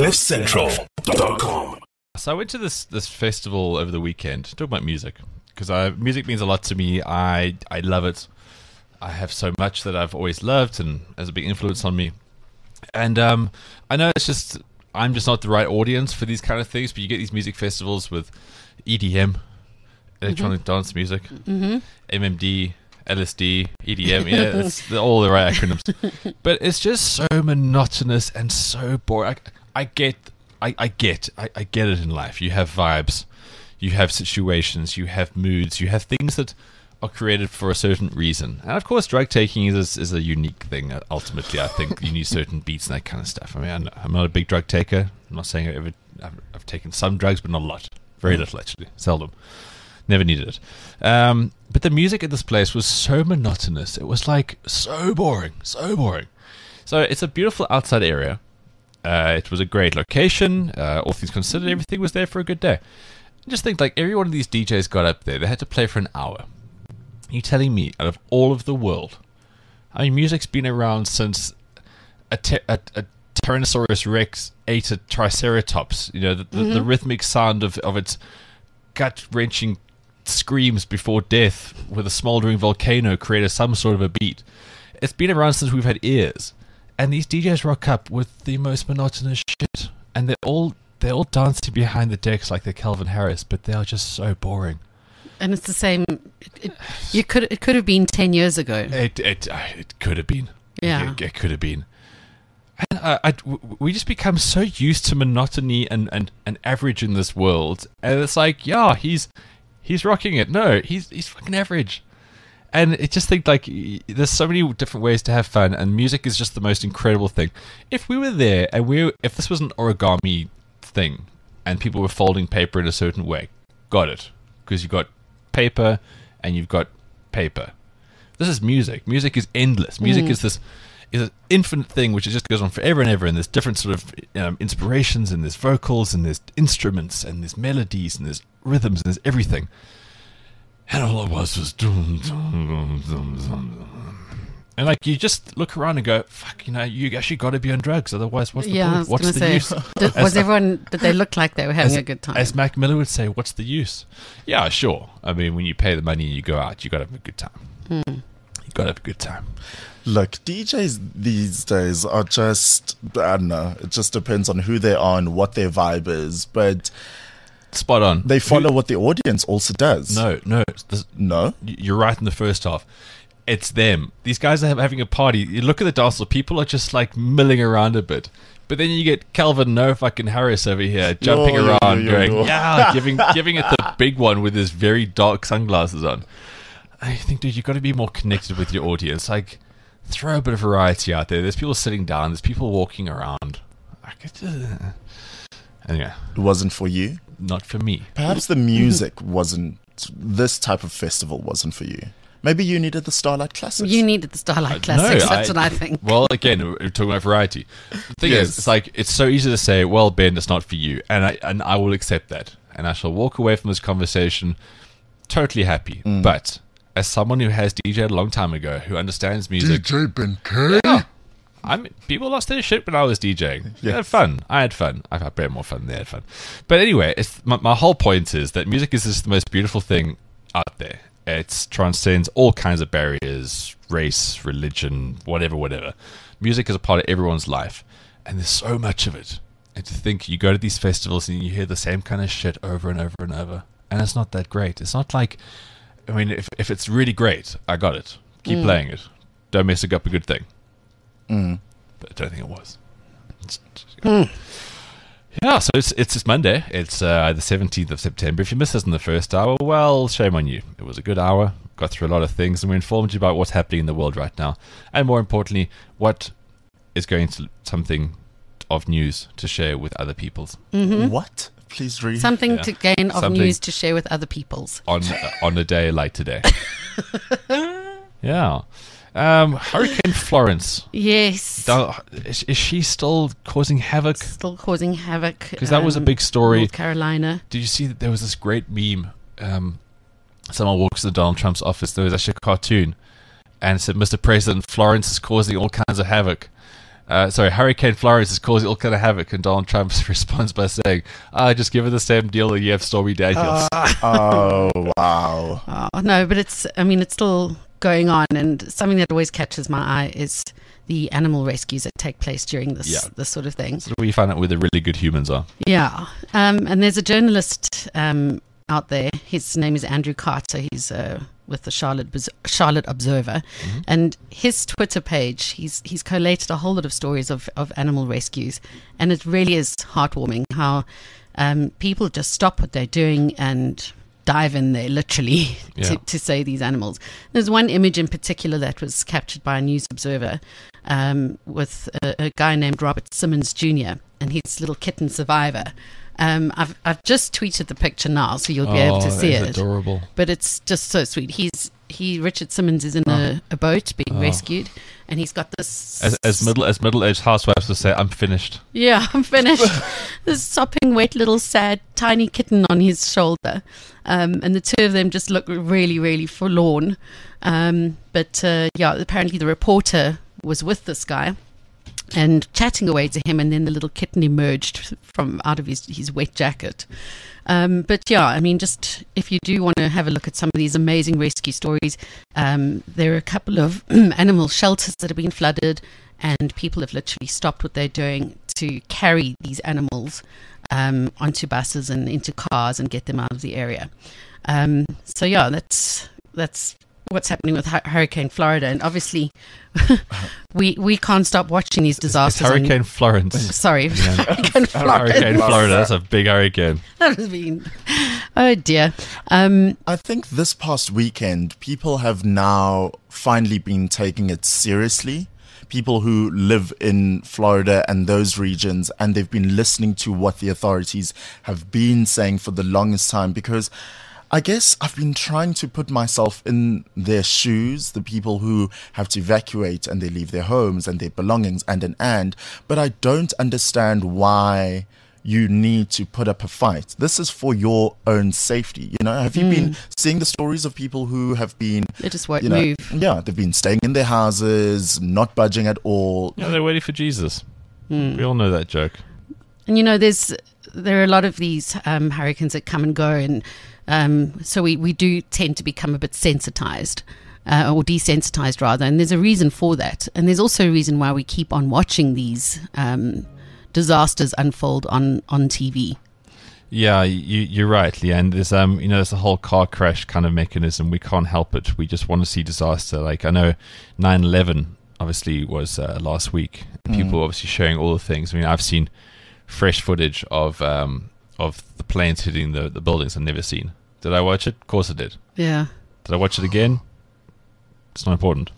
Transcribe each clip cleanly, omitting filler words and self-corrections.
CliffCentral.com. So I went to this festival over the weekend. Talk about music, because music means a lot to me. I love it. I have so much that I've always loved and has a big influence on me. And I know I'm just not the right audience for these kind of things, but you get these music festivals with EDM, electronic dance music, MMD, LSD, EDM, they're all the right acronyms. But it's just so monotonous and so boring. I get it in life. You have vibes, you have situations, you have moods, you have things that are created for a certain reason. And of course, drug taking is a unique thing. Ultimately, I think you need certain beats and that kind of stuff. I mean, I'm not a big drug taker. I'm not saying I've taken some drugs, but not a lot. Very little, actually. Seldom. Never needed it. But the music at this place was so monotonous. It was like so boring. So it's a beautiful outside area. It was a great location. All things considered, everything was there for a good day. I just think like every one of these DJs got up there. They had to play for an hour. Are you telling me, out of all of the world, I mean, music's been around since a Tyrannosaurus Rex ate a Triceratops. You know, the rhythmic sound of its gut-wrenching screams before death with a smouldering volcano created some sort of a beat. It's been around since we've had ears. And these DJs rock up with the most monotonous shit. And they're all dancing behind the decks like they're Calvin Harris, but they are just so boring. And it's the same. It could have been 10 years ago. It could have been. Yeah, it could have been. And we just become so used to monotony and average in this world, and it's like, yeah, he's rocking it. No, he's fucking average. And I just think like there's so many different ways to have fun, and music is just the most incredible thing. If we were there and if this was an origami thing, and people were folding paper in a certain way, got it, because you've got paper and you've got paper. This is music. Music is endless. Music is an infinite thing which just goes on forever and ever, and there's different sort of inspirations, and there's vocals, and there's instruments, and there's melodies, and there's rhythms, and there's everything. And all it was dum, dum, dum, dum, dum. And like you just look around and go, fuck, you actually got to be on drugs, otherwise what's the point? What's the use? Did they look like they were having a good time? As Mac Miller would say, what's the use? Yeah, sure. I mean, when you pay the money and you go out, you got to have a good time. You got to have a good time. Look, DJs these days are just, I don't know, it just depends on who they are and what their vibe is, but spot on. They follow what the audience also does. No? You're right in the first half. It's them. These guys are having a party. You look at the dance floor, people are just like milling around a bit. But then you get Calvin No fucking Harris over here jumping around giving it the big one with his very dark sunglasses on. I think, dude, you've got to be more connected with your audience. Like, throw a bit of variety out there. There's people sitting down. There's people walking around. Anyway. It wasn't for you? Not for me. Perhaps the music wasn't, this type of festival wasn't for you. Maybe you needed the Starlight Classics. You needed the Starlight Classics. That's what I think. Well, again, we're talking about variety. The thing is, it's like, it's so easy to say, well, Ben, it's not for you. And I will accept that. And I shall walk away from this conversation totally happy. But as someone who has DJed a long time ago, who understands music... DJ Ben K? Yeah. People lost their shit when I was DJing. Yes. I had fun. I had fun. I've had more fun than they had fun. But anyway, my whole point is that music is just the most beautiful thing out there. It transcends all kinds of barriers, race, religion, whatever. Music is a part of everyone's life. And there's so much of it. And to think you go to these festivals and you hear the same kind of shit over and over and over. And it's not that great. It's not like... I mean, if it's really great, I got it. Keep playing it. Don't mess up a good thing. But I don't think it was. Yeah, so it's Monday. It's the 17th of September. If you missed us in the first hour, well, shame on you. It was a good hour. Got through a lot of things, and we informed you about what's happening in the world right now. And more importantly, what is going to something of news to share with other peoples. What? Please read. Something to gain of news to share with other peoples. On a day like today. Yeah. Hurricane Florence. Yes. Is she still causing havoc? Still causing havoc. Because that was a big story. North Carolina. Did you see that there was this great meme? Someone walks into Donald Trump's office. There was actually a cartoon. And it said, Mr. President, Florence is causing all kinds of havoc. Hurricane Florence is causing all kind of havoc, and Donald Trump responds by saying, just give it the same deal that you have Stormy Daniels. Oh, wow. Oh, no, but it's still going on. And something that always catches my eye is the animal rescues that take place during this sort of thing. So we find out where the really good humans are. Yeah. And there's a journalist out there. His name is Andrew Carter. He's with the Charlotte Observer. Mm-hmm. And his Twitter page, he's collated a whole lot of stories of animal rescues. And it really is heartwarming how people just stop what they're doing and dive in there, literally, to save these animals. There's one image in particular that was captured by a News Observer with a guy named Robert Simmons Jr. and his little kitten Survivor. I've just tweeted the picture now, so you'll be able to see it. Adorable. But it's just so sweet. Richard Simmons is in a boat being rescued, and he's got this as middle-aged housewives will say, I'm finished. Yeah, I'm finished. This sopping wet little sad tiny kitten on his shoulder, and the two of them just look really, really forlorn. But apparently the reporter was with this guy and chatting away to him, and then the little kitten emerged from out of his wet jacket. Just if you do want to have a look at some of these amazing rescue stories, there are a couple of animal shelters that have been flooded, and people have literally stopped what they're doing to carry these animals onto buses and into cars and get them out of the area. That's what's happening with Hurricane Florida, and obviously we can't stop watching these disasters. It's Hurricane Florence. Sorry, Hurricane Florida. Hurricane Florida. That's a big hurricane. That has been. Oh dear. I think this past weekend, people have now finally been taking it seriously. People who live in Florida and those regions, and they've been listening to what the authorities have been saying for the longest time, because I guess I've been trying to put myself in their shoes, the people who have to evacuate and they leave their homes and their belongings but I don't understand why you need to put up a fight. This is for your own safety. Have you been seeing the stories of people who have been... They just won't move. Yeah, they've been staying in their houses, not budging at all. Yeah, they're waiting for Jesus. We all know that joke. And there are a lot of these hurricanes that come and go, and so we do tend to become a bit sensitized, or desensitized rather, and there's a reason for that. And there's also a reason why we keep on watching these disasters unfold on TV. Yeah, you're right, Leanne. There's there's a whole car crash kind of mechanism. We can't help it. We just want to see disaster. Like, I know 9/11 obviously was last week. People obviously sharing all the things. I mean, I've seen fresh footage of the planes hitting the buildings I've never seen. Did I watch it? Of course I did. Yeah. Did I watch it again? It's not important.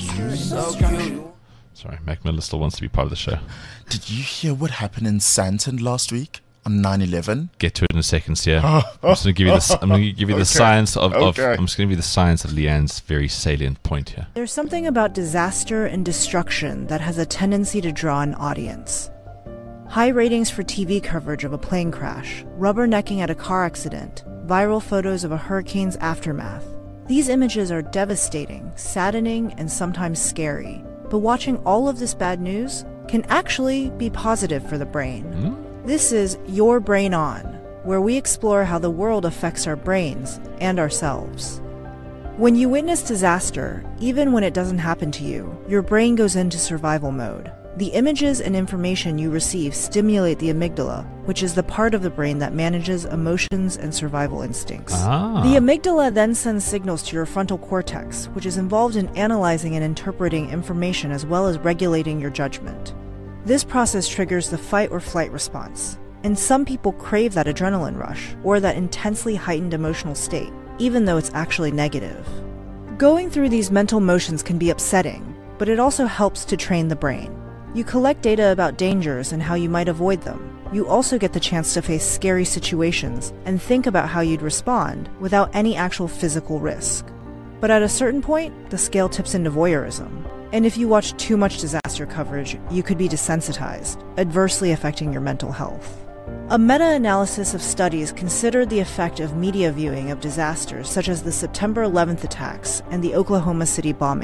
Sorry, Mac Miller still wants to be part of the show. Did you hear what happened in Sandton last week on 9/11? Get to it in a second, Sia. I'm just going to give you the. I'm going to give you the science of. I'm just going to give you the science of Leanne's very salient point here. There's something about disaster and destruction that has a tendency to draw an audience. High ratings for TV coverage of a plane crash, rubbernecking at a car accident, viral photos of a hurricane's aftermath. These images are devastating, saddening, and sometimes scary. But watching all of this bad news can actually be positive for the brain. This is Your Brain On, where we explore how the world affects our brains and ourselves. When you witness disaster, even when it doesn't happen to you, your brain goes into survival mode. The images and information you receive stimulate the amygdala, which is the part of the brain that manages emotions and survival instincts. The amygdala then sends signals to your frontal cortex, which is involved in analyzing and interpreting information as well as regulating your judgment. This process triggers the fight or flight response, and some people crave that adrenaline rush or that intensely heightened emotional state, even though it's actually negative. Going through these mental motions can be upsetting, but it also helps to train the brain. You collect data about dangers and how you might avoid them. You also get the chance to face scary situations and think about how you'd respond without any actual physical risk. But at a certain point, the scale tips into voyeurism. And if you watch too much disaster coverage, you could be desensitized, adversely affecting your mental health. A meta-analysis of studies considered the effect of media viewing of disasters such as the September 11th attacks and the Oklahoma City bombing,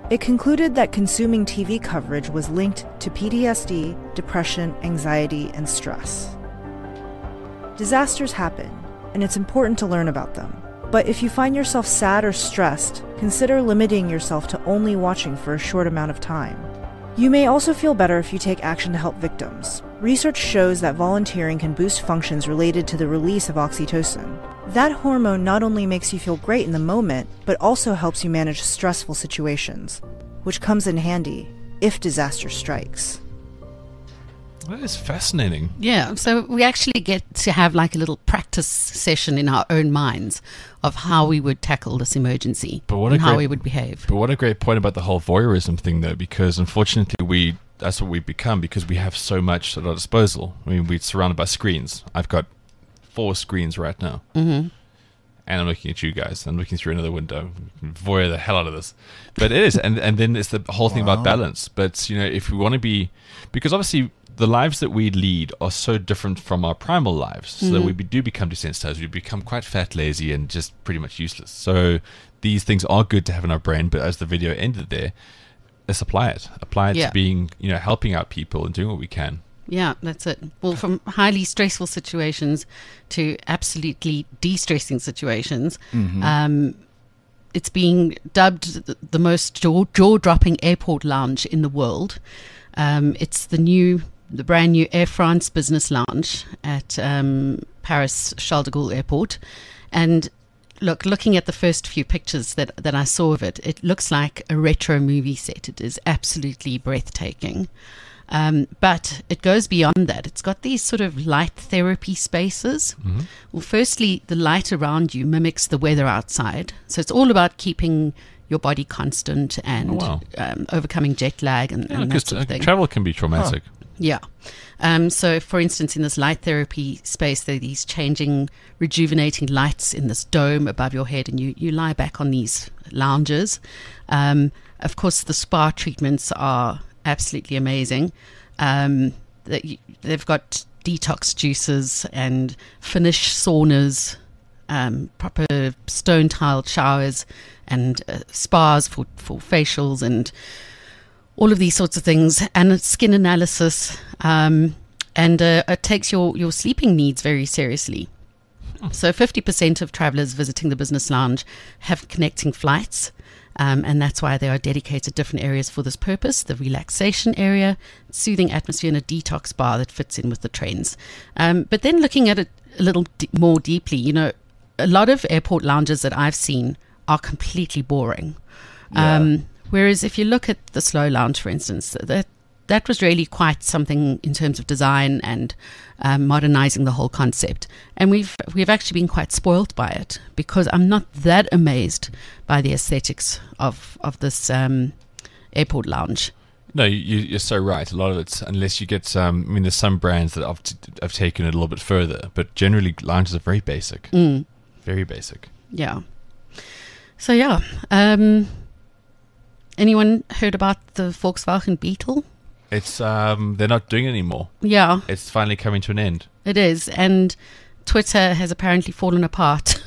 It concluded that consuming TV coverage was linked to PTSD, depression, anxiety, and stress. Disasters happen, and it's important to learn about them. But if you find yourself sad or stressed, consider limiting yourself to only watching for a short amount of time. You may also feel better if you take action to help victims. Research shows that volunteering can boost functions related to the release of oxytocin. That hormone not only makes you feel great in the moment, but also helps you manage stressful situations, which comes in handy if disaster strikes. That is fascinating. Yeah, so we actually get to have like a little practice session in our own minds of how we would tackle this emergency and how we would behave. But what a great point about the whole voyeurism thing, though, because unfortunately that's what we've become because we have so much at our disposal. I mean, we're surrounded by screens. I've got 4 screens right now. Mm-hmm. And I'm looking at you guys. I'm looking through another window. Voyeur the hell out of this. But it is. And then it's the whole thing about balance. But, if we want to be... Because obviously... The lives that we lead are so different from our primal lives, so that we do become desensitized. We become quite fat, lazy, and just pretty much useless. So these things are good to have in our brain, but as the video ended there, let's apply it. Apply it to being, helping out people and doing what we can. Yeah, that's it. Well, from highly stressful situations to absolutely de-stressing situations, it's being dubbed the most jaw-dropping airport lounge in the world. It's the brand new Air France Business Lounge at Paris Charles de Gaulle Airport. And looking at the first few pictures that I saw of it, it looks like a retro movie set. It is absolutely breathtaking. But it goes beyond that. It's got these sort of light therapy spaces. Mm-hmm. Well, firstly, the light around you mimics the weather outside. So it's all about keeping your body constant and overcoming jet lag and that sort of thing. Travel can be traumatic. Yeah. So, for instance, in this light therapy space, there are these changing, rejuvenating lights in this dome above your head, and you lie back on these lounges. Of course, the spa treatments are absolutely amazing. They've got detox juices and Finnish saunas, proper stone-tiled showers, and spas for facials and all of these sorts of things, and a skin analysis, and it takes your sleeping needs very seriously. So 50% of travelers visiting the business lounge have connecting flights, and that's why there are dedicated different areas for this purpose: the relaxation area, soothing atmosphere, and a detox bar that fits in with the trends. But then looking at it a little more deeply, a lot of airport lounges that I've seen are completely boring. Whereas if you look at the Slow Lounge, for instance, that was really quite something in terms of design and modernizing the whole concept. And we've actually been quite spoilt by it, because I'm not that amazed by the aesthetics of this airport lounge. No, you're so right. A lot of it's, unless you get there's some brands that have taken it a little bit further, but generally lounges are very basic. Very basic. Yeah. So, yeah. Anyone heard about the Volkswagen Beetle? It's they're not doing it anymore. Yeah. It's finally coming to an end. It is. And Twitter has apparently fallen apart.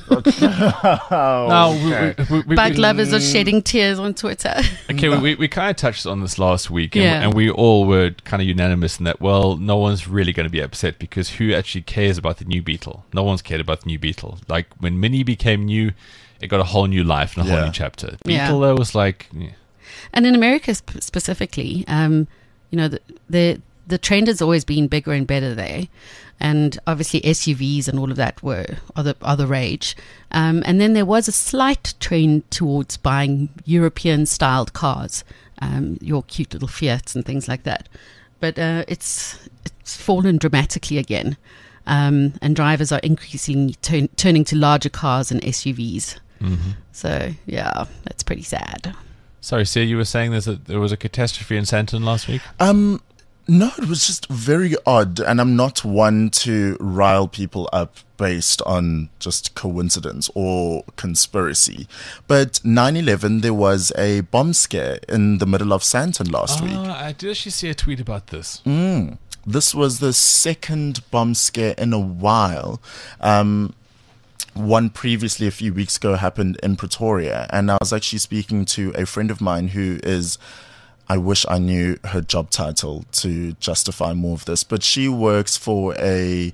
Bike lovers are shedding tears on Twitter. Okay, we kind of touched on this last week, and we all were kind of unanimous in that, well, no one's really going to be upset, because who actually cares about the new Beetle? No one's cared about the new Beetle. Like, when Mini became new, it got a whole new life and a whole new chapter. Beetle, though, was like... Yeah. And in America specifically, the trend has always been bigger and better there. And obviously SUVs and all of that are the rage. And then there was a slight trend towards buying European-styled cars, your cute little Fiats and things like that. But it's fallen dramatically again. And drivers are increasingly turning to larger cars and SUVs. Mm-hmm. So, yeah, that's pretty sad. Sorry, Sia, you were saying there was a catastrophe in Sandton last week? No, it was just very odd, and I'm not one to rile people up based on just coincidence or conspiracy. But 9/11, there was a bomb scare in the middle of Sandton last week. I did actually see a tweet about this. This was the second bomb scare in a while. one previously a few weeks ago happened in Pretoria, and I was actually speaking to a friend of mine who is, I wish I knew her job title to justify more of this, but she works for a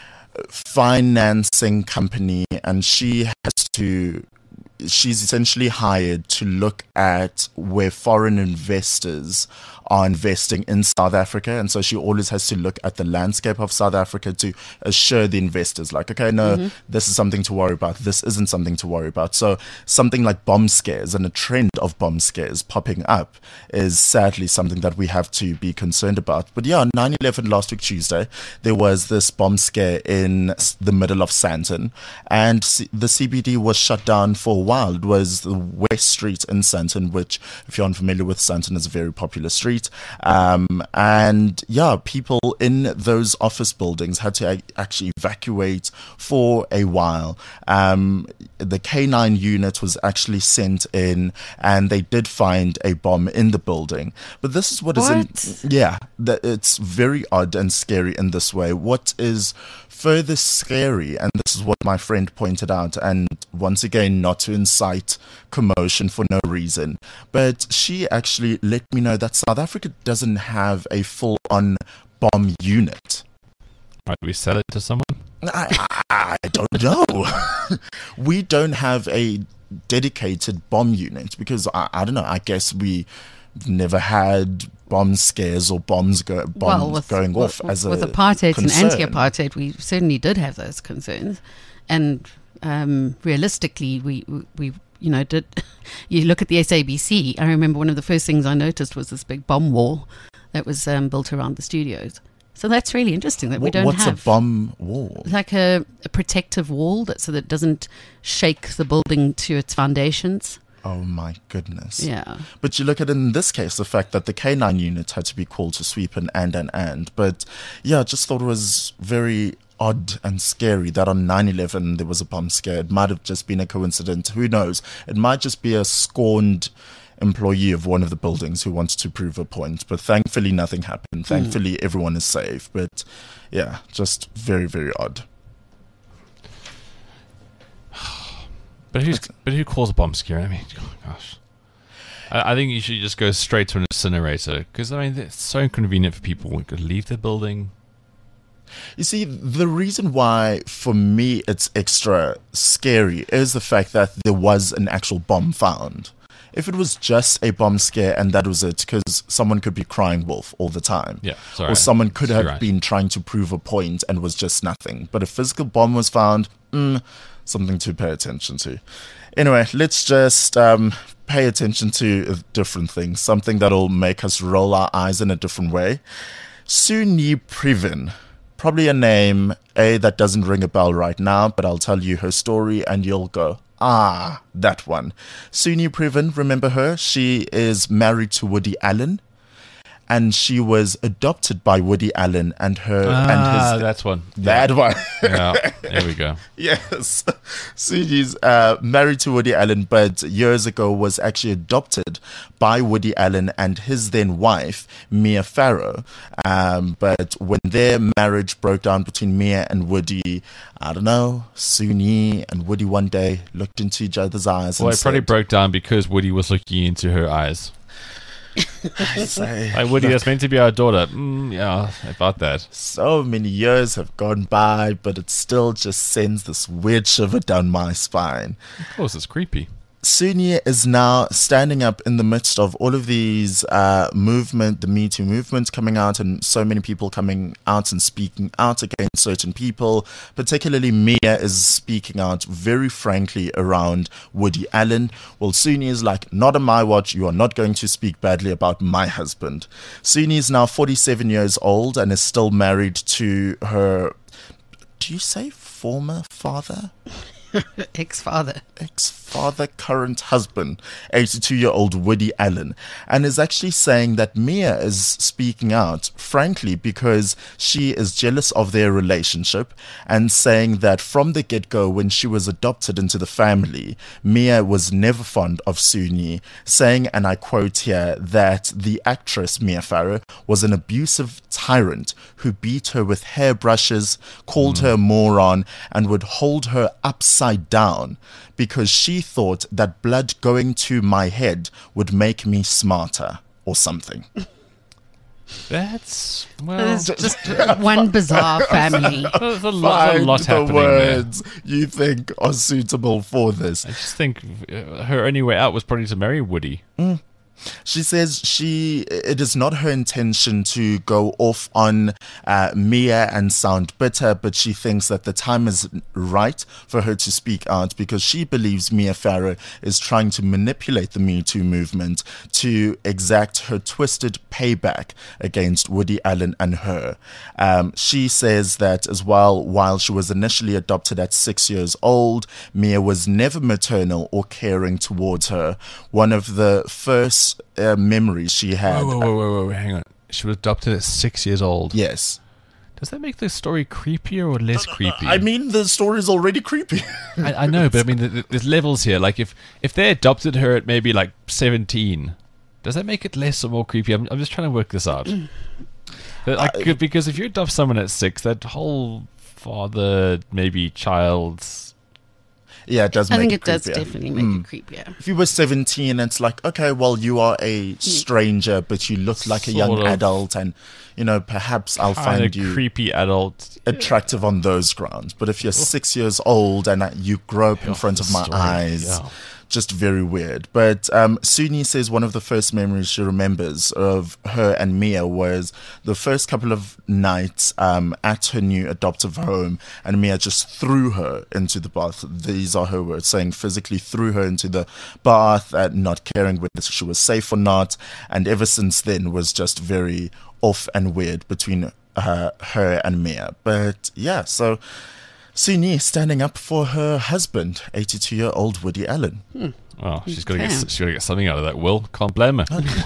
financing company, and she's essentially hired to look at where foreign investors are investing in South Africa. And so she always has to look at the landscape of South Africa to assure the investors, like, okay, no, this is something to worry about. This isn't something to worry about. So something like bomb scares and a trend of bomb scares popping up is sadly something that we have to be concerned about. But yeah, on 9/11 last week, Tuesday, there was this bomb scare in the middle of Sandton, and the CBD was shut down for a while. It was the West Street in Sandton, which, if you're unfamiliar with Sandton, is a very popular street. And yeah, people in those office buildings had to actually evacuate for a while. The K9 unit was actually sent in, and they did find a bomb in the building. But this is what? It's very odd and scary in this way. What is further scary, and this is what my friend pointed out, and once again, not to incite commotion for no reason, but she actually let me know that South Africa doesn't have a full-on bomb unit. Might we sell it to someone? I don't know. We don't have a dedicated bomb unit because I don't know. I guess we never had bomb scares or bombs going off as a with apartheid concern. And anti-apartheid. We certainly did have those concerns, and realistically, we did. You look at the SABC. I remember one of the first things I noticed was this big bomb wall that was built around the studios. So that's really interesting that we don't have. What's a bomb wall? Like a protective wall so that it doesn't shake the building to its foundations. Oh my goodness. Yeah. But you look at, in this case, the fact that the K9 unit had to be called to sweep and. But yeah, I just thought it was very odd and scary that on 9/11 there was a bomb scare. It might have just been a coincidence. Who knows? It might just be a scorned employee of one of the buildings who wants to prove a point. But thankfully nothing happened. Thankfully everyone is safe. But yeah, just very, very odd. But who calls a bomb scare? I mean, oh gosh. I think you should just go straight to an incinerator, because I mean it's so inconvenient for people. We could leave the building. You see, the reason why for me it's extra scary is the fact that there was an actual bomb found. If it was just a bomb scare and that was it, because someone could be crying wolf all the time. Yeah, sorry. Or someone could have been trying to prove a point and was just nothing. But a physical bomb was found, something to pay attention to. Anyway, let's just pay attention to different things. Something that'll make us roll our eyes in a different way. Soon-Yi Previn. Probably a name, that doesn't ring a bell right now, but I'll tell you her story and you'll go, that one. Soon-Yi Previn, remember her? She is married to Woody Allen, and she was adopted by Woody Allen and her and his. That's one. That one. Yeah, there we go. Yes. Soon-Yi's married to Woody Allen, but years ago was actually adopted by Woody Allen and his then wife, Mia Farrow. But when their marriage broke down between Mia and Woody, I don't know, Soon-Yi and Woody one day looked into each other's eyes. Well, and it probably broke down because Woody was looking into her eyes. Like, Woody, that's meant to be our daughter. Yeah, about that. So many years have gone by, but it still just sends this weird shiver down my spine. Of course, it's creepy. Soon-Yi is now standing up in the midst of all of these the Me Too movement coming out, and so many people coming out and speaking out against certain people. Particularly Mia is speaking out very frankly around Woody Allen. Well, Soon-Yi is like, not on my watch, you are not going to speak badly about my husband. Soon-Yi is now 47 years old and is still married to her, do you say former father? Ex-father, current husband, 82-year-old Woody Allen, and is actually saying that Mia is speaking out, frankly, because she is jealous of their relationship, and saying that from the get-go, when she was adopted into the family, Mia was never fond of Soon-Yi, saying, and I quote here, that the actress Mia Farrow was an abusive tyrant who beat her with hairbrushes, called her a moron, and would hold her upside upside down because she thought that blood going to my head would make me smarter or something. That's, It's just one bizarre family. there's a lot Find the happening words you think are suitable for this. there. I just think her only way out was probably to marry Woody. She says it is not her intention to go off on Mia and sound bitter, but she thinks that the time is right for her to speak out because she believes Mia Farrow is trying to manipulate the Me Too movement to exact her twisted payback against Woody Allen and her. She says that as well, while she was initially adopted at 6 years old, Mia was never maternal or caring towards her. One of the first memories she had. Whoa, hang on. She was adopted at 6 years old. Yes. Does that make the story creepier or less creepy? I mean, the story is already creepy. I know, but I mean, there's levels here. Like, if they adopted her at maybe like 17, does that make it less or more creepy? I'm just trying to work this out. Because if you adopt someone at 6, that whole father, maybe child's... Yeah, it does I make think it it does creepier. definitely make it creepier. If you were 17, it's like, okay, well, you are a stranger, but you look like a young Sort of. adult, and, perhaps I'll kind find of you creepy adult. attractive on those grounds. But if you're 6 years old and you grow up in front of my story, eyes, yeah. just very weird. But Suni says one of the first memories she remembers of her and Mia was the first couple of nights at her new adoptive home, and Mia just threw her into the bath. These are her words, saying physically threw her into the bath, not caring whether she was safe or not. And ever since then was just very off and weird between her and Mia. But yeah, so Suni standing up for her husband, 82-year-old Woody Allen. Oh, she's got to Okay. get something out of that. Will, can't blame her.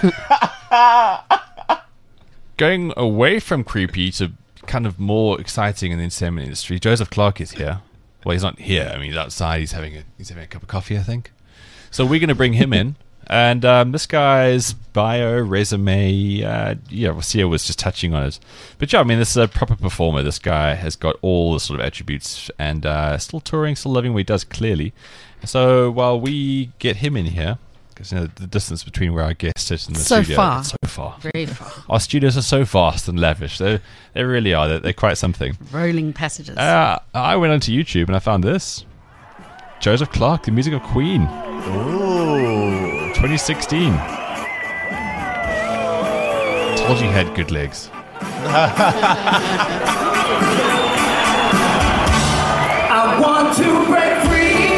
Going away from creepy to kind of more exciting in the entertainment industry, Joseph Clark is here. Well, he's not here. I mean, he's outside. He's having a cup of coffee, I think. So we're going to bring him in. And this guy's bio, resume, Sia was just touching on it. But yeah, I mean, this is a proper performer. This guy has got all the sort of attributes and still touring, still loving what he does, clearly. So while we get him in here, because the distance between where our guest sits in the So studio, far. it's so far. Very far. Our studios are so vast and lavish. They really are. They're quite something. Rolling passages. I went onto YouTube and I found this. Joseph Clark, the music of Queen. Ooh. 2016. Told you he had good legs. I want to break free.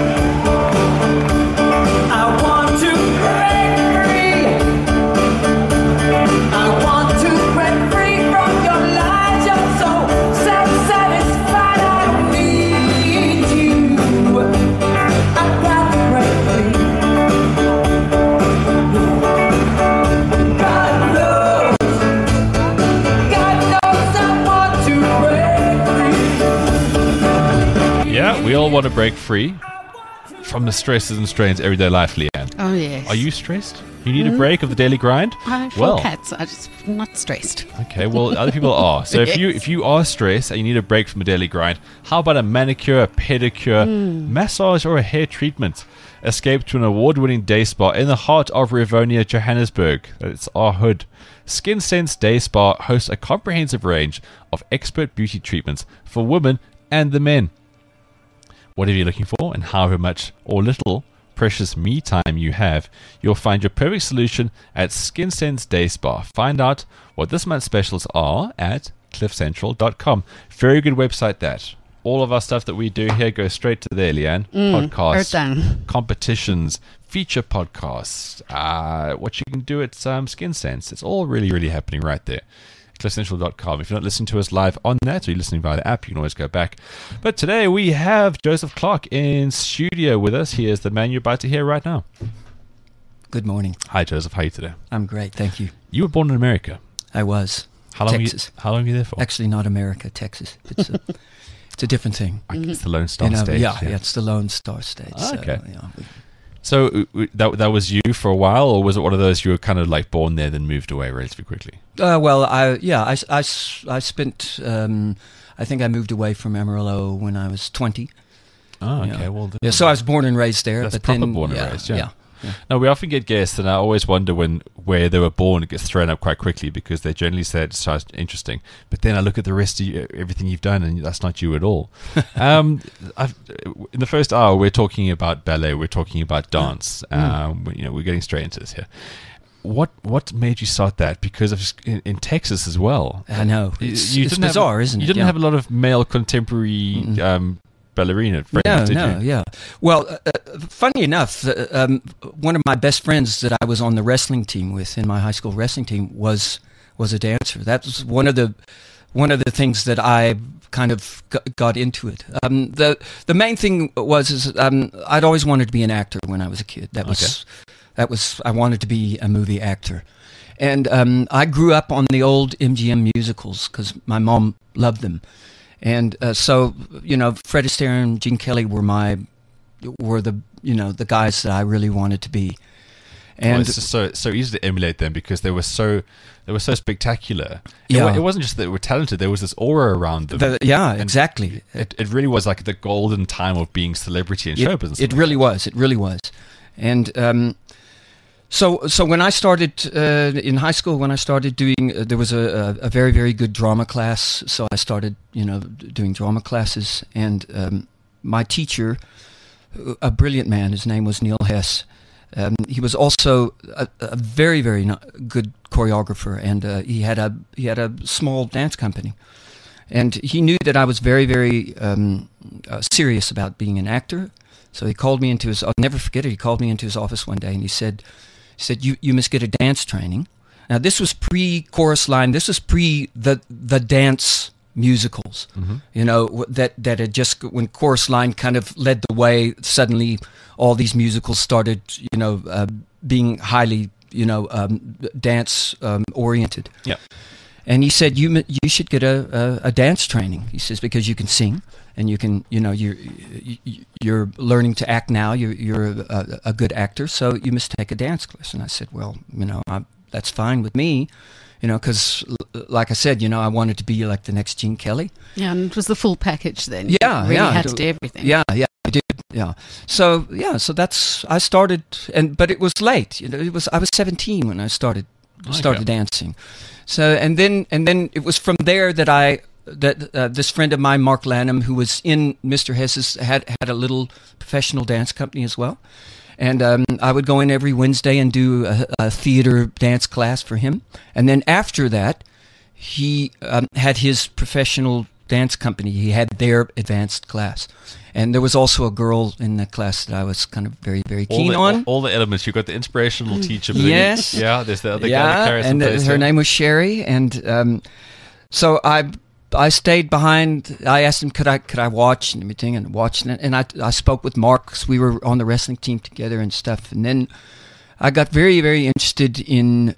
I want to break free. I want to break free from your lies. You're so self-satisfied. I don't need you. I gotta break free. God knows I want to break free. Yeah, we all want to break free from the stresses and strains of everyday life, Leanne. Oh, yes. Are you stressed? You need a break of the daily grind? I have 4 cats. I'm just not stressed. Okay, well, other people are. So if you are stressed and you need a break from the daily grind, how about a manicure, a pedicure, massage, or a hair treatment? Escape to an award-winning day spa in the heart of Rivonia, Johannesburg. It's our hood. Skin Sense Day Spa hosts a comprehensive range of expert beauty treatments for women and the men. Whatever you're looking for and however much or little precious me time you have, you'll find your perfect solution at Skin Sense Day Spa. Find out what this month's specials are at cliffcentral.com. Very good website, that. All of our stuff that we do here goes straight to there, Leanne. Podcasts, done. competitions, feature podcasts, what you can do at Skin Sense. It's all really, really happening right there. cliffcentral.com. If you're not listening to us live on that, or you're listening via the app, you can always go back. But today we have Joseph Clark in studio with us. He is the man you're about to hear right now. Good morning. Hi, Joseph. How are you today? I'm great, thank you. You were born in America. I was. How long Texas. How long were you there for? Actually, not America, Texas. It's a, it's a different thing. It's the Lone Star State. Yeah, it's the Lone Star State. Ah, okay. So, So that was you for a while, or was it one of those you were kind of like born there then moved away relatively quickly? I spent. I think I moved away from Amarillo when I was 20. Oh, Yeah. okay. Well, Yeah, so I was born and raised there. That's but proper then, born and raised, yeah. Yeah. no, we often get guests, and I always wonder where they were born. It gets thrown up quite quickly because they generally say it sounds interesting. But then I look at the rest of everything you've done, and that's not you at all. In the first hour, we're talking about ballet. We're talking about dance. We're getting straight into this here. What made you start that? Because in Texas as well. I know. It's bizarre, isn't it? You didn't have a lot of male contemporary ballerina friends, did you? Yeah. Well, funny enough, one of my best friends that I was on the wrestling team with in my high school wrestling team was a dancer. That was one of the things that I kind of got into it. The main thing was I'd always wanted to be an actor when I was a kid. That was I wanted to be a movie actor. And I grew up on the old MGM musicals because my mom loved them. And so, Fred Astaire and Gene Kelly were the guys that I really wanted to be. And it's just so easy to emulate them because they were so spectacular. Yeah. It wasn't just that they were talented; there was this aura around them. Exactly. It really was like the golden time of being celebrity in show business. It really was. It really was. And so when I started in high school, when I started doing, there was a very, very good drama class. So I started, doing drama classes. And my teacher, a brilliant man, his name was Neil Hess. He was also a very, very good choreographer, and he had a small dance company. And he knew that I was very, very serious about being an actor. So he called me into his. I'll never forget it. He called me into his office one day, and he said, you must get a dance training. Now this was pre-chorus line. This was pre the dance musicals. Mm-hmm. That had just, when chorus line kind of led the way, suddenly all these musicals started being highly dance oriented. Yeah. And he said, you should get a dance training. He says, because you can sing and you can, you're learning to act now. You're a good actor, so you must take a dance class. And I said, well, that's fine with me, because like I said, I wanted to be like the next Gene Kelly. Yeah, and it was the full package then. Yeah, really had to do everything. Yeah, I did. Yeah. So that's, I started, but it was late. I was 17 when I started dancing. So and then it was from there that this friend of mine, Mark Lanham, who was in Mr. Hess's, had a little professional dance company as well. And I would go in every Wednesday and do a theater dance class for him. And then after that, he had his professional dance company. He had their advanced class. And there was also a girl in the class that I was kind of very, very keen on. All the elements. You've got the inspirational teacher. Yes. There's the other guy that carries and her name was Sherry. And so I stayed behind. I asked him, could I watch and everything, and watched it. And I spoke with Mark because we were on the wrestling team together and stuff. And then I got very, very interested in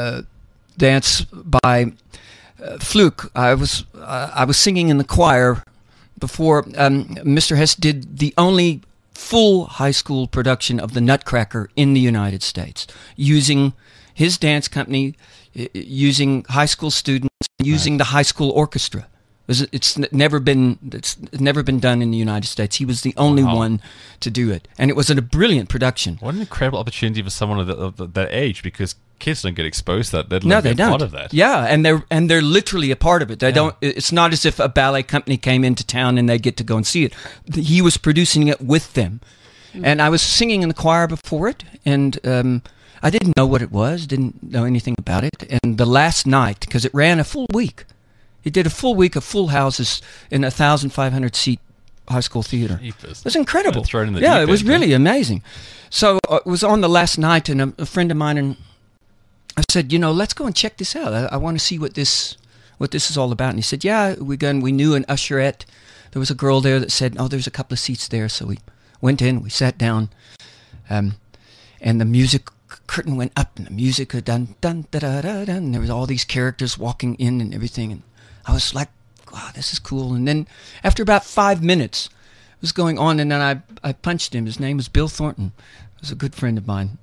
dance by fluke. I was singing in the choir before Mr. Hess did the only full high school production of the Nutcracker in the United States, using his dance company, using high school students, using the high school orchestra. It's never been done in the United States. He was the only one to do it, and it was a brilliant production. What an incredible opportunity for someone of that age, because kids don't get exposed to that. No, they don't. Part of that. Yeah, and they're literally a part of it. They don't. It's not as if a ballet company came into town and they get to go and see it. He was producing it with them, and I was singing in the choir before it, and I didn't know what it was, didn't know anything about it. And the last night, because it ran a full week, he did a full week of full houses in a 1,500 seat high school theater. It was incredible. It was really amazing. So it was on the last night, and a friend of mine and I said, let's go and check this out. I want to see what this is all about. And he said, yeah, we knew an usherette. There was a girl there that said, oh, there's a couple of seats there. So we went in, we sat down, and the music curtain went up, and the music had done, dun, da, da, da, da, and there was all these characters walking in and everything. And I was like, wow, this is cool. And then after about 5 minutes, it was going on, and then I punched him. His name was Bill Thornton. He was a good friend of mine.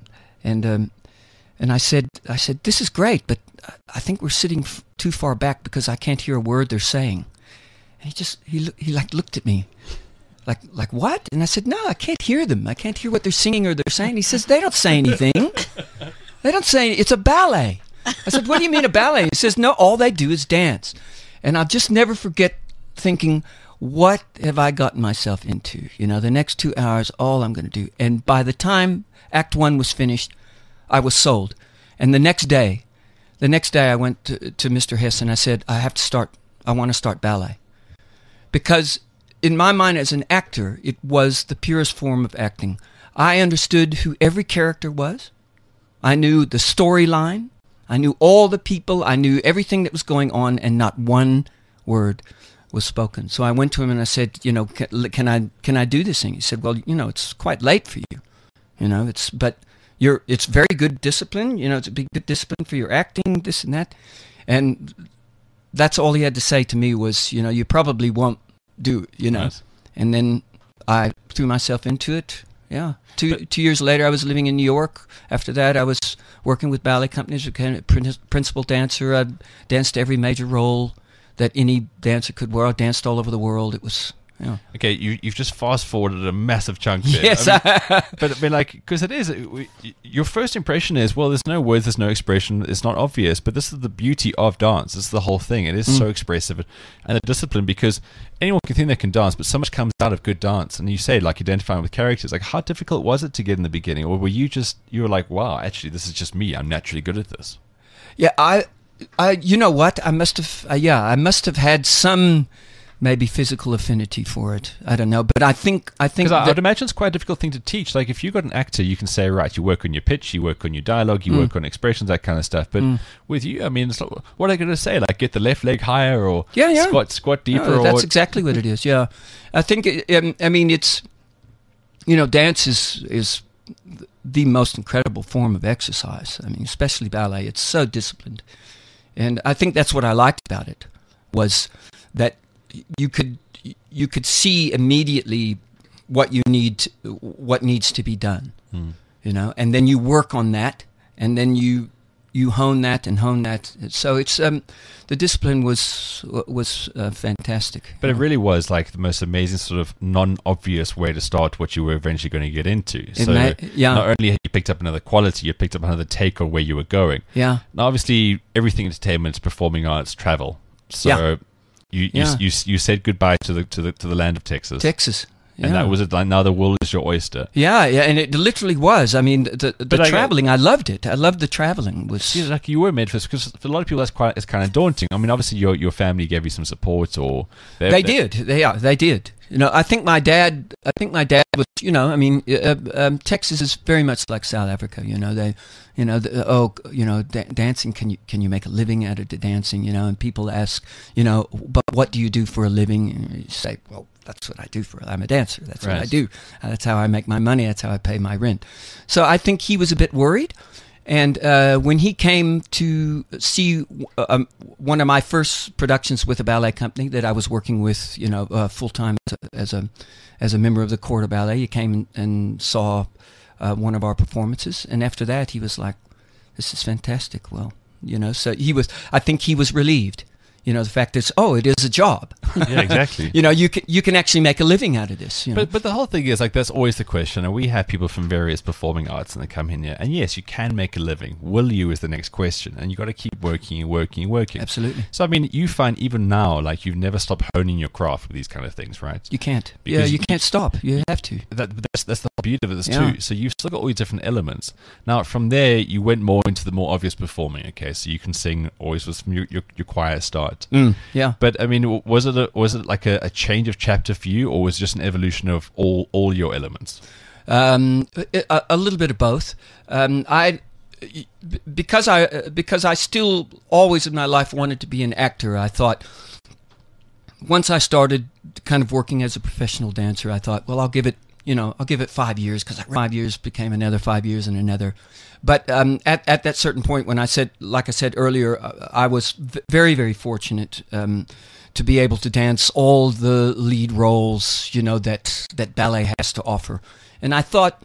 And I said, this is great, but I think we're sitting too far back because I can't hear a word they're saying. And he like looked at me, like what? And I said, no, I can't hear them. I can't hear what they're singing or they're saying. He says, they don't say anything. They don't say, it's a ballet. I said, what do you mean a ballet? He says, no, all they do is dance. And I'll just never forget thinking, what have I gotten myself into? You know, the next 2 hours, all I'm going to do. And by the time Act 1 was finished, I was sold. And the next day I went to Mr. Hess and I said, I want to start ballet. Because in my mind as an actor, it was the purest form of acting. I understood who every character was. I knew the storyline. I knew all the people. I knew everything that was going on, and not one word was spoken. So I went to him and I said, you know, can I do this thing? He said, well, you know, it's quite late for you. You know, it's very good discipline. You know, it's a big good discipline for your acting, this and that. And that's all he had to say to me was, you know, you probably won't do it, you know. Nice. And then I threw myself into it. Yeah. Two years later, I was living in New York. After that, I was working with ballet companies, became a principal dancer. I danced every major role that any dancer could wear. I danced all over the world. It was, yeah. Okay, you've just fast forwarded a massive chunk there. Yes. But like, because it is, your first impression is, well, there's no words, there's no expression, it's not obvious. But this is the beauty of dance. This is the whole thing. It is so expressive and a discipline, because anyone can think they can dance, but so much comes out of good dance. And you say, like, identifying with characters. Like, how difficult was it to get in the beginning, or were you were like, wow, actually, this is just me. I'm naturally good at this. Yeah, I you know what? I must have had some maybe physical affinity for it. I don't know, but I think Because I'd imagine it's quite a difficult thing to teach. Like, if you've got an actor, you can say, right, you work on your pitch, you work on your dialogue, you work on expressions, that kind of stuff. But with you, I mean, it's like, what are they going to say? Like, get the left leg higher, or squat deeper? No, that's exactly what it is. Yeah, I think. I mean, it's, you know, dance is the most incredible form of exercise. I mean, especially ballet. It's so disciplined, and I think that's what I liked about it, was that you could see immediately what needs to be done, you know, and then you work on that, and then you hone that and hone that. So it's the discipline was fantastic. But it really was like the most amazing sort of non-obvious way to start what you were eventually going to get into. So not only had you picked up another quality, you picked up another take on where you were going. Yeah. Now, obviously, everything entertainment, performing arts, travel. So you said goodbye to the land of Texas. Texas. Yeah. And that was it. Like, now the world is your oyster. Yeah, and it literally was. I mean, the traveling, I loved it. I loved the traveling. Like, you were made for this, because for a lot of people it's kind of daunting. I mean, obviously your family gave you some support, or they did. They did. You know, I think my dad was. You know, I mean, Texas is very much like South Africa. You know, dancing. Can you make a living out of the dancing? You know, and people ask, you know, but what do you do for a living? And you say, well, that's what I do I'm a dancer. That's what I do. That's how I make my money. That's how I pay my rent. So I think he was a bit worried. And when he came to see one of my first productions with a ballet company that I was working with, you know, full time as a member of the Corps de Ballet, he came and saw one of our performances. And after that, he was like, "This is fantastic." Well, you know, so I think he was relieved. You know, the fact is, it is a job. Yeah, exactly. You know, you can actually make a living out of this. You know? But the whole thing is, like, that's always the question. And we have people from various performing arts, and they come in here. And yes, you can make a living. Will you is the next question. And you got to keep working and working and working. Absolutely. So, I mean, you find even now, like, you've never stopped honing your craft with these kind of things, right? You can't. Because you can't stop. You have to. That's the whole beauty of this too. So you've still got all these different elements. Now, from there, you went more into the more obvious performing. Okay, so you can sing always with your choir start. Yeah. But I mean, was it like a change of chapter for you, or was it just an evolution of all your elements? A little bit of both. Because I still always in my life wanted to be an actor. I thought, once I started kind of working as a professional dancer, I thought, well, I'll give it 5 years, because 5 years became another 5 years and another. But at that certain point, when like I said earlier, I was very, very fortunate to be able to dance all the lead roles, you know, that ballet has to offer. And I thought,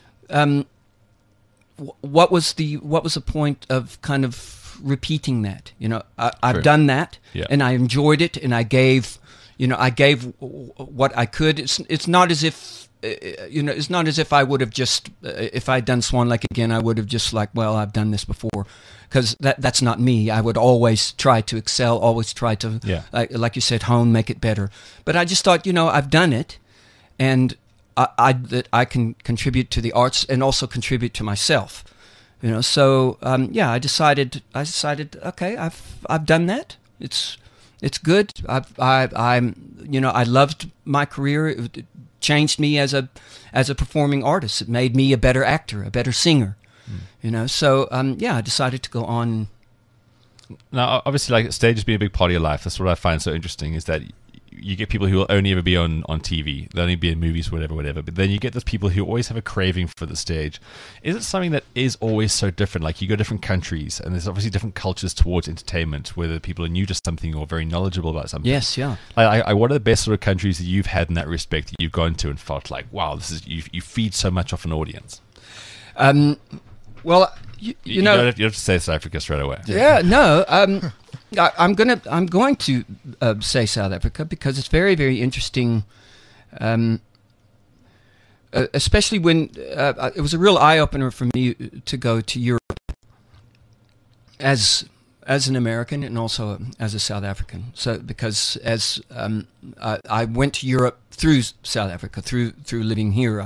what was the point of kind of repeating that? You know, I've done that, and I enjoyed it, and I gave, I gave what I could. It's not as if it's not as if I would have just if I'd done Swan Lake again, I would have just like, well, I've done this before, because that's not me. I would always try to excel, always try to like you said, hone, make it better. But I just thought, I've done it, and that I can contribute to the arts and also contribute to myself. So I decided, okay, I've done that. It's good. I loved my career. It changed me as a performing artist. It made me a better actor, a better singer. So I decided to go on. Now, obviously, like, stage has been a big part of your life. That's what I find so interesting, is that you get people who will only ever be on TV. They'll only be in movies, whatever. But then you get those people who always have a craving for the stage. Is it something that is always so different? Like, you go to different countries, and there's obviously different cultures towards entertainment, whether people are new to something or very knowledgeable about something. Yes, yeah. What are the best sort of countries that you've had in that respect, that you've gone to and felt like, wow, this is you feed so much off an audience? Well, you know, don't have to say South Africa straight away. Yeah, no. I'm going to say South Africa because it's very, very interesting. Especially when it was a real eye opener for me to go to Europe as an American and also as a South African. So because as I went to Europe through South Africa, through living here,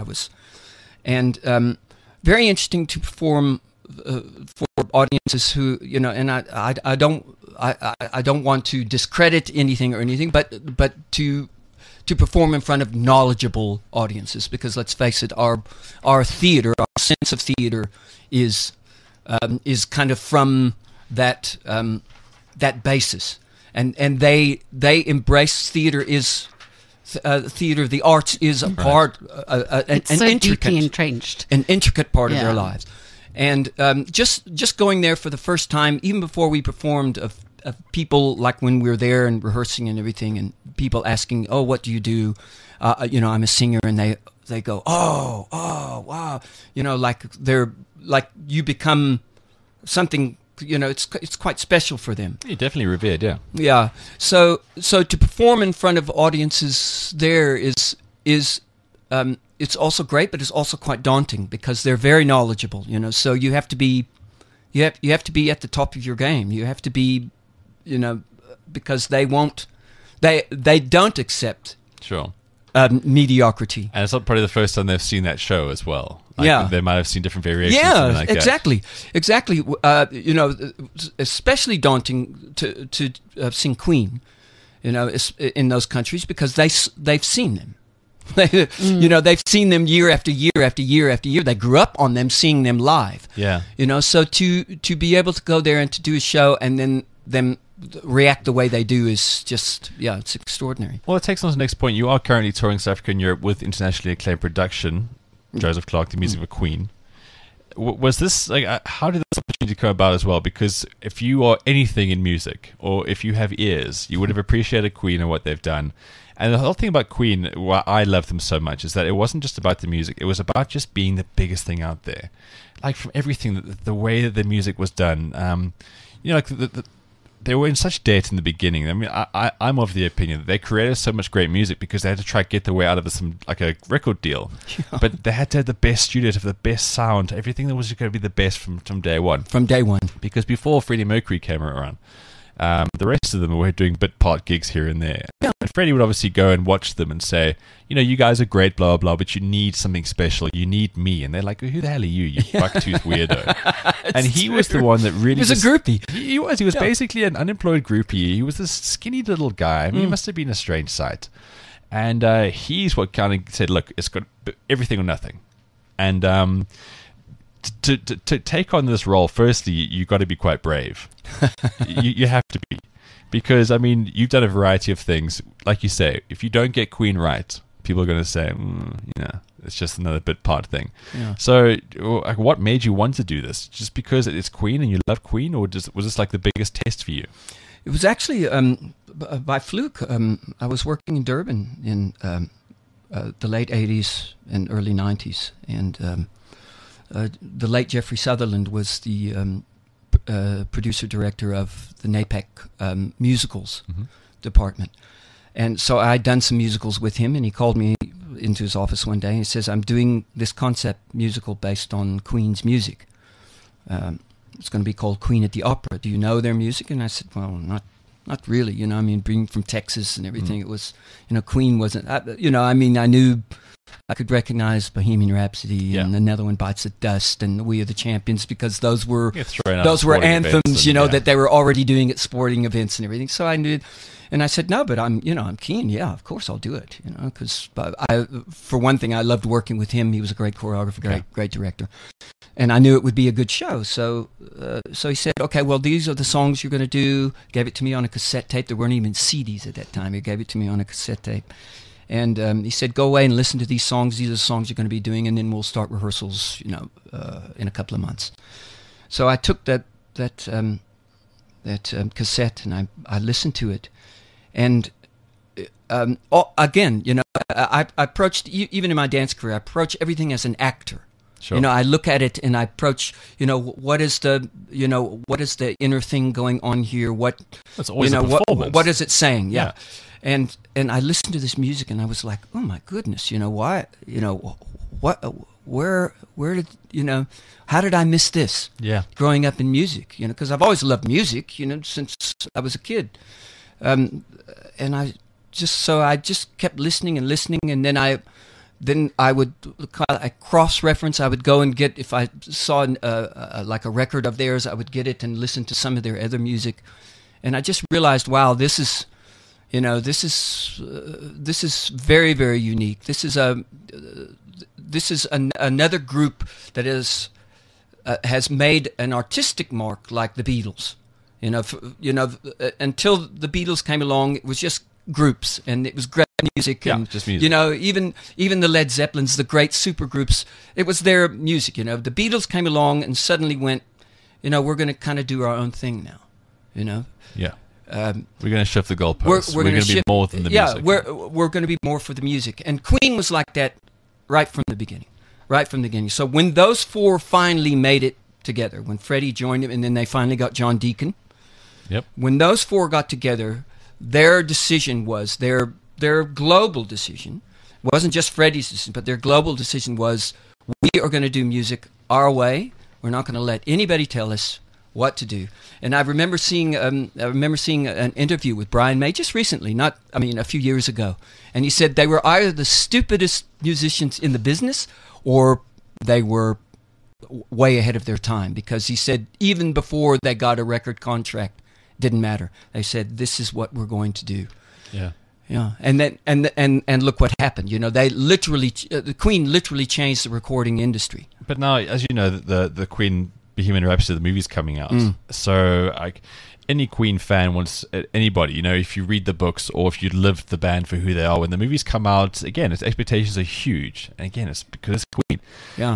very interesting to perform for audiences who, and I don't want to discredit anything, but to perform in front of knowledgeable audiences, because let's face it, our theater, our sense of theater is kind of from that basis, and they embrace theater is. Theater, the arts is a part, it's so deeply entrenched, an intricate part of their lives, and just going there for the first time, even before we performed, of people, like when we were there and rehearsing and everything, and people asking, "Oh, what do you do?" I'm a singer, and they go, "Oh, wow," like they're like, you become something. It's quite special for them. You're definitely revered, yeah. Yeah. So to perform in front of audiences there is it's also great, but it's also quite daunting because they're very knowledgeable. So you have to be at the top of your game. You have to be, because they don't accept mediocrity. And it's not probably the first time they've seen that show as well. They might have seen different variations. Yeah, like exactly. Especially daunting to sing Queen, in those countries, because they've seen them. They've seen them year after year after year after year. They grew up on them, seeing them live. Yeah. So to be able to go there and to do a show and then them react the way they do is just, it's extraordinary. Well, it takes on to the next point. You are currently touring South Africa and Europe with internationally acclaimed production, Joseph Clark, the music of Queen. Was this, like, how did this opportunity come about as well? Because if you are anything in music, or if you have ears, you would have appreciated Queen and what they've done. And the whole thing about Queen, why I love them so much, is that it wasn't just about the music. It was about just being the biggest thing out there. Like, from everything, the way that the music was done. They were in such debt in the beginning. I mean, I'm of the opinion that they created so much great music because they had to try to get their way out of a record deal. Yeah. But they had to have the best studio, to have the best sound, everything that was going to be the best from day one. From day one. Because before Freddie Mercury came around, the rest of them were doing bit part gigs here and there. Yeah. And Freddie would obviously go and watch them and say, you guys are great, blah, blah, blah, but you need something special. You need me. And they're like, who the hell are you buck-toothed weirdo? And he was the one that really... He was a groupie. He was basically an unemployed groupie. He was this skinny little guy. I mean, he must have been a strange sight. And he's what kind of said, look, it's got everything or nothing. And to take on this role, firstly, you got to be quite brave. you have to be. Because, I mean, you've done a variety of things. Like you say, if you don't get Queen right, people are going to say, it's just another bit part thing. Yeah. So, what made you want to do this? Just because it's Queen and you love Queen, or was this like the biggest test for you? It was actually by fluke. I was working in Durban in the late 80s and early 90s, and the late Jeffrey Sutherland was the producer-director of the NAPAC musicals department. And so I'd done some musicals with him, and he called me into his office one day and he says, I'm doing this concept musical based on Queen's music. It's going to be called Queen at the Opera. Do you know their music? And I said, well, not really. You know, I mean, being from Texas and everything, it was, you know, Queen wasn't, you know, I mean, I knew I could recognize Bohemian Rhapsody and Another One Bites the Dust and We Are the Champions because those were anthems, you know, that they were already doing at sporting events and everything. So I knew, and I said, no, but I'm keen. Yeah, of course I'll do it, you know, because for one thing, I loved working with him. He was a great choreographer, great director. And I knew it would be a good show. So he said, okay, well, these are the songs you're going to do. Gave it to me on a cassette tape. There weren't even CDs at that time. He gave it to me on a cassette tape. And he said, go away and listen to these songs. These are the songs you're going to be doing, and then we'll start rehearsals, you know, in a couple of months. So I took that cassette and I listened to it. And again, you know, I approached, even in my dance career, I approach everything as an actor. Sure. You know, I look at it and I approach, you know, what is the inner thing going on here? That's always a performance. What is it saying? Yeah. And I listened to this music and I was like, oh my goodness, you know, why, you know, where did, you know, how did I miss this? Yeah. Growing up in music, you know, because I've always loved music, you know, since I was a kid. And I just kept listening, and then I would cross-reference. I would go and get, if I saw like a record of theirs, I would get it and listen to some of their other music, and I just realized, wow, this is very, very unique. This is another group that has made an artistic mark like the Beatles. You know, until the Beatles came along, it was just groups, and it was great music, and just music. You know, even the Led Zeppelins, the great super groups, it was their music. You know, the Beatles came along and suddenly went, you know, we're going to kind of do our own thing now. You know, we're going to shift the goalposts. We're going to be more than the music. Yeah, we're going to be more for the music, and Queen was like that right from the beginning. So when those four finally made it together, when Freddie joined him, and then they finally got John Deacon. Yep. When those four got together, their decision was their global decision. It wasn't just Freddie's decision, but their global decision was, we are going to do music our way. We're not going to let anybody tell us what to do. And I remember seeing an interview with Brian May just recently, a few years ago, and he said they were either the stupidest musicians in the business or they were way ahead of their time, because he said even before they got a record contract, didn't matter. They said, this is what we're going to do. Yeah. Yeah. And then and look what happened. You know, they literally, the Queen literally changed the recording industry. But now, as you know, the Queen Bohemian Rhapsody, the movie's coming out. So like any Queen fan wants, anybody, you know, if you read the books or if you live the band for who they are, when the movies come out, again, its expectations are huge. And again, it's because it's Queen. Yeah.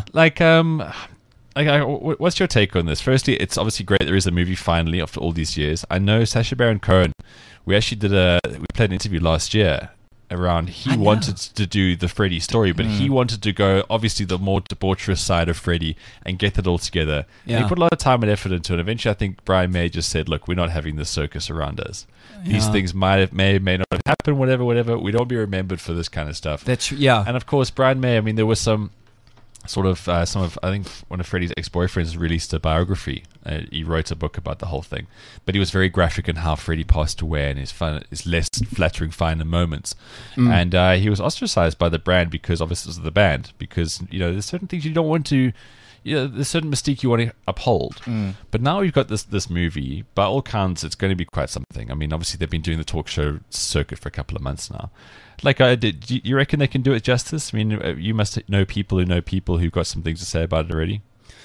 What's your take on this? Firstly, it's obviously great there is a movie finally after all these years. I know Sacha Baron Cohen, we played an interview last year around, he wanted to do the Freddie story, but he wanted to go, obviously, the more debaucherous side of Freddie and get it all together. Yeah. And he put a lot of time and effort into it. Eventually, I think Brian May just said, look, we're not having this circus around us. Yeah. These things may not have happened, whatever. We don't be remembered for this kind of stuff. And of course, Brian May, I mean, there was some I think one of Freddie's ex-boyfriends released a biography. He wrote a book about the whole thing, but he was very graphic in how Freddie passed away and his less flattering finer moments. And he was ostracized by the brand because obviously it was the band, because, you know, there's certain things you don't want to, you know, there's certain mystique you want to uphold. But now we've got this movie. By all counts, it's going to be quite something. I mean, obviously they've been doing the talk show circuit for a couple of months now. Like, do you reckon they can do it justice? I mean, you must know people who've got some things to say about it already.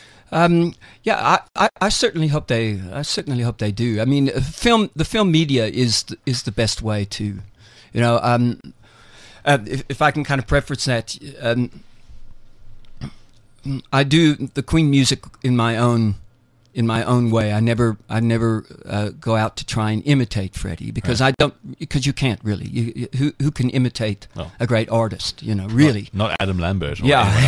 I certainly hope they. I certainly hope they do. I mean, the film media is the best way to, you know. If I can kind of preface that, I do the Queen music in my own way. I never go out to try and imitate Freddie, because because you can't really. Who can imitate a great artist? You know, really. Not Adam Lambert.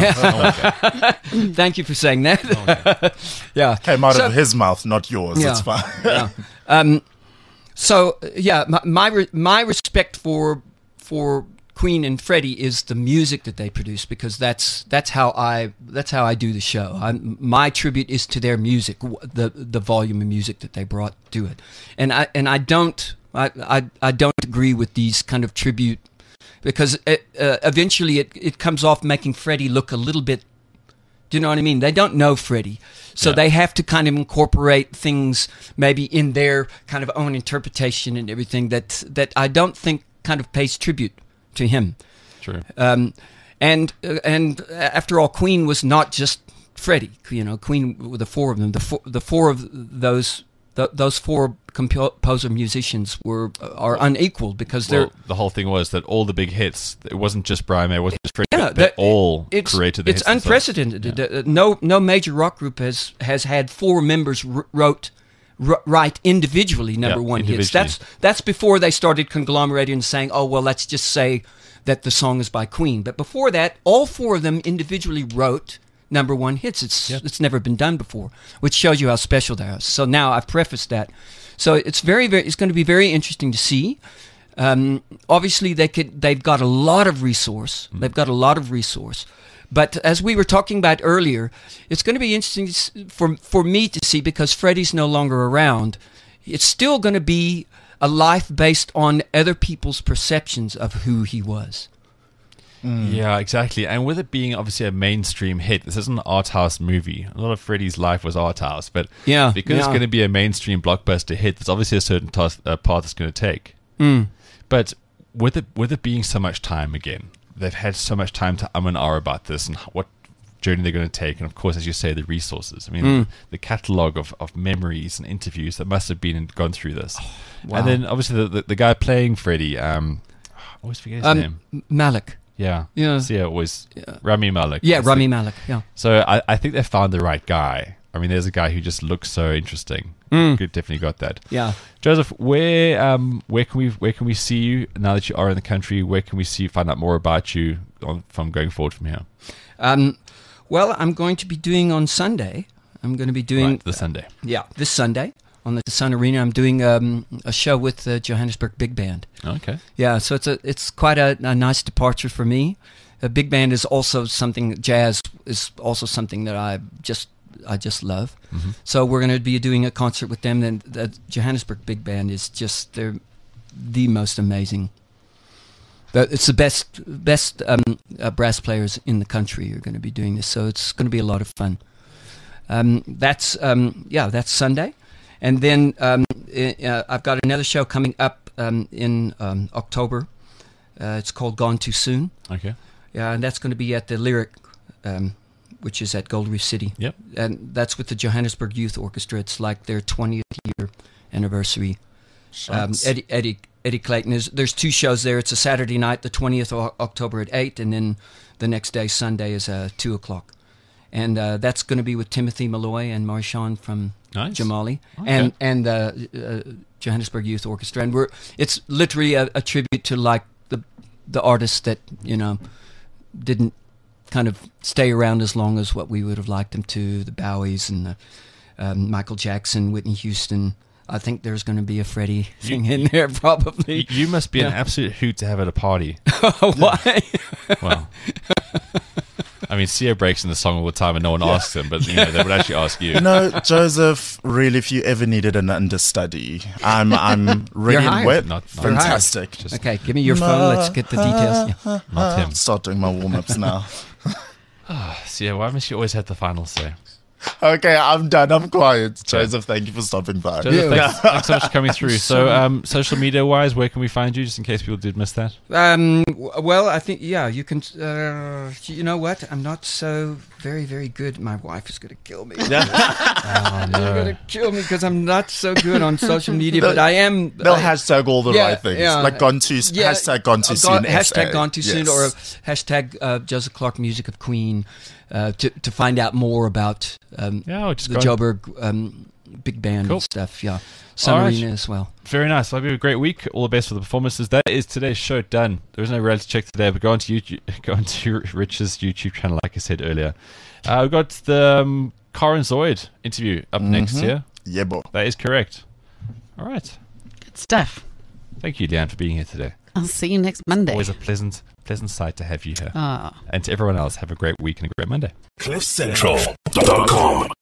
Thank you for saying that. Yeah, came out of his mouth, not yours. It's fine. So yeah, my respect for Queen and Freddie is the music that they produce, because that's how I do the show. My tribute is to their music, the volume of music that they brought to it, and I don't agree with these kind of tribute, because eventually it comes off making Freddie look a little bit. Do you know what I mean? They don't know Freddie, so they have to kind of incorporate things maybe in their kind of own interpretation and everything that I don't think kind of pays tribute to him. True. And after all, Queen was not just Freddie. You know, Queen were the four of them. The four of those four composer musicians are unequaled, because they're. The whole thing was that all the big hits. It wasn't just Brian May. It wasn't just Freddie. They all created the hits. It's unprecedented. Yeah. No major rock group has had four members write individually number one hits. That's before they started conglomerating and saying, oh, well, let's just say that the song is by Queen. But before that, all four of them individually wrote number one hits. It's never been done before, which shows you how special they are. So now I've prefaced that. So it's it's going to be very interesting to see. Obviously, they've got a lot of resource. They've got a lot of resource. But as we were talking about earlier, it's going to be interesting for me to see, because Freddie's no longer around. It's still going to be a life based on other people's perceptions of who he was. Yeah, exactly. And with it being obviously a mainstream hit, this isn't an art house movie. A lot of Freddie's life was art house, but because it's going to be a mainstream blockbuster hit, there's obviously a certain path it's going to take. But with it being so much time again, they've had so much time to and ah about this and what journey they're going to take, and of course, as you say, the resources. I mean, the catalogue of memories and interviews that must have gone through this. Wow. And then obviously the guy playing Freddie, I always forget his name. Malek. Yeah. Yeah. Rami Malek. Yeah, Rami Malek. Yeah. So I think they found the right guy. I mean, there's a guy who just looks so interesting. Definitely got that. Yeah. Joseph, where can we see you now that you are in the country? Where can we find out more about you from going forward from here? Well, I'm going to be doing on Sunday. I'm going to be doing this Sunday. This Sunday on the Sun Arena. I'm doing a show with the Johannesburg Big Band. Okay. Yeah, so it's quite a nice departure for me. The big band is also something. Jazz is also something that I just love. So we're going to be doing a concert with them. And the Johannesburg Big Band is they're the most amazing. It's the best brass players in the country are going to be doing this. So it's going to be a lot of fun. That's Sunday. And then I've got another show coming up in October. It's called Gone Too Soon. Okay. Yeah, and that's going to be at the Lyric, which is at Gold Reef City. Yep. And that's with the Johannesburg Youth Orchestra. It's like their 20th year anniversary. Eddie Clayton. There's two shows there. It's a Saturday night, the 20th of October at 8, and then the next day, Sunday, is 2 o'clock. And that's going to be with Timothy Malloy and Marshawn from Jamali, okay. and Johannesburg Youth Orchestra. And it's literally a tribute to like the artists that didn't kind of stay around as long as what we would have liked them to. The Bowies and the Michael Jackson, Whitney Houston. I think there's going to be a Freddie thing in there, probably. You must be an absolute hoot to have at a party. Why? Well, I mean, Sia breaks in the song all the time and no one asks him, but they would actually ask you. No, Joseph, really, if you ever needed an understudy, I'm ready and wet. Not fantastic. Okay, give me your phone. Let's get the details. Yeah. Not him. Start doing my warm-ups now. Sia, why must you always have the final say? Okay, I'm done. I'm quiet. Joseph, thank you for stopping by. Joseph, thanks so much for coming through. So, social media-wise, where can we find you, just in case people did miss that? Well, I think, you can... you know what? I'm not so very, very good. My wife is going to kill me. Oh, no. They're going to kill me because I'm not so good on social media, but I am... They'll hashtag all the right things. Yeah, like hashtag gone too soon. Hashtag gone too soon, Yes. or hashtag Joseph Clark Music of Queen, to find out more about the Joburg Big Band and stuff. Yeah, Sun Arena as well. Very nice. Well, have a great week. All the best for the performances. That is today's show done. There is no reality check today, but go onto YouTube, go onto Rich's YouTube channel, like I said earlier. We've got the Karen Zoid interview up next here. Yeah, boy. That is correct. All right. Good stuff. Thank you, Leanne, for being here today. I'll see you next Monday. Always a pleasant sight to have you here. Ah. And to everyone else, have a great week and a great Monday. CliffCentral.com